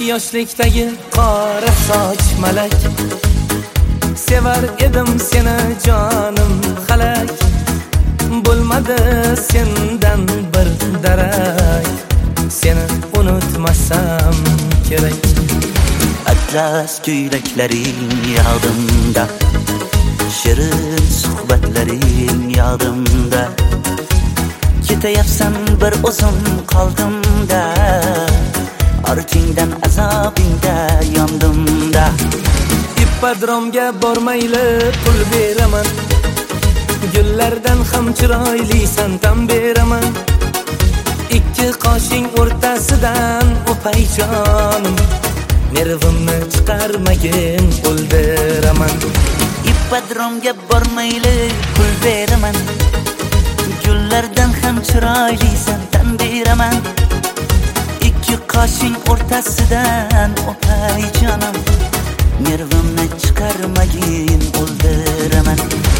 Yoshlikdagi qora soch malak, sevar edim seni jonim halak. Bo'lmadi sendan bir darak, seni unutmasam kerak. Atlas ko'ylaklaring yodimda, shirin suhbatlaring yodimda. Ketayapsan bir o'zim qoldimda, ortingdan azobingda yondimda. Ippodromga bormayli pul beraman, gullardan ham chiroylisan tan beraman. Ikki qoshing o'rtasidan o'pay jonim, nervimni chiqarmagin o'ldiraman. Ippodromga bormayli pul beraman, gullardan ham chiroylisan tan beraman. Ikki qoshing o'rtasidan o'pay jonim, nervimni chiqarmagin o'ldiraman.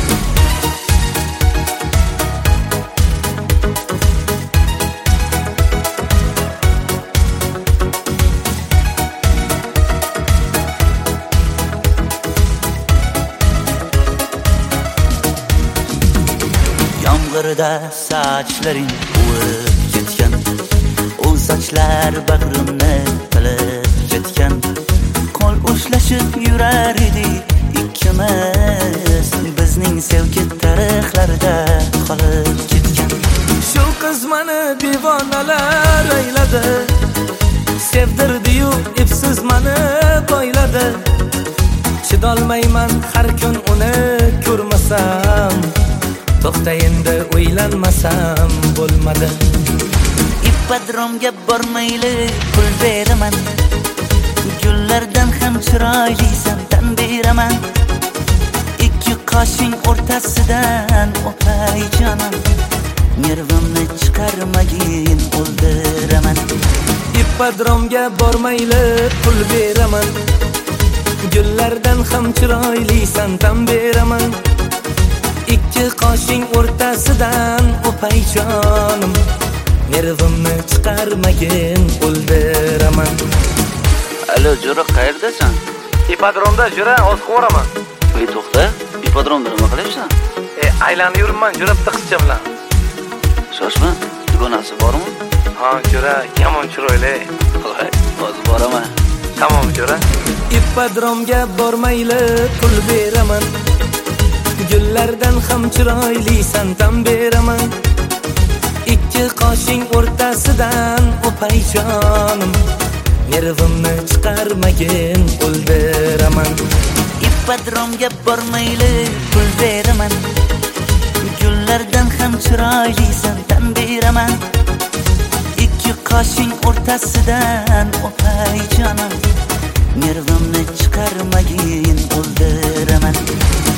Yomg'irda sochlaring o'rib ketgan, o sochlar bag'rimni qilib ketgan. Qo'l ushlashib yurar edik ikkimiz, bizning sevgi tarixlarida qolib ketgan. Shu qiz meni devonalar ayladi, sevdirdi-yu epsiz meni boyladi. Chidolmayman har kun uni ko'rmasam, to'xta endi o'ylanmasam bo'lmadi. Ippodromga bormayli pul beraman, gullardan ham chiroylisan tan beraman. Ikki qoshing o'rtasidan o'pay jonim, nervimni chiqarmagin o'ldiraman. Ippodromga bormayli pul beraman, gullardan ham chiroylisan tan beraman. Ikki qoshing o'rtasidan o'pay jonim, nervimni chiqarmagin o'ldiraman. Alo, Jo'ra, qayerdasan? Ippodromda Jo'ra, hozir qo'raman. Ey, to'xta, ippodromda nima qilyapsan? Aylanib yuribman Jo'ra bitta qizcha bilan. Shoshma, dugonasi bormi? Ha, Jo'ra, yomon chiroyli. Voy, hozir boraman. Tamom, Jo'ra. Ippodromga bormayli pul beraman, gullardan ham chiroylisan tan beraman. Ikki qoshing o'rtasidan o'pay jonim, nervimni chiqarmagin o'ldiraman. Ippodromga bormayli pul beraman, gullardan ham chiroylisan tan beraman. Ikki qoshing o'rtasidan o'pay jonim, nervimni chiqarmagin o'ldiraman.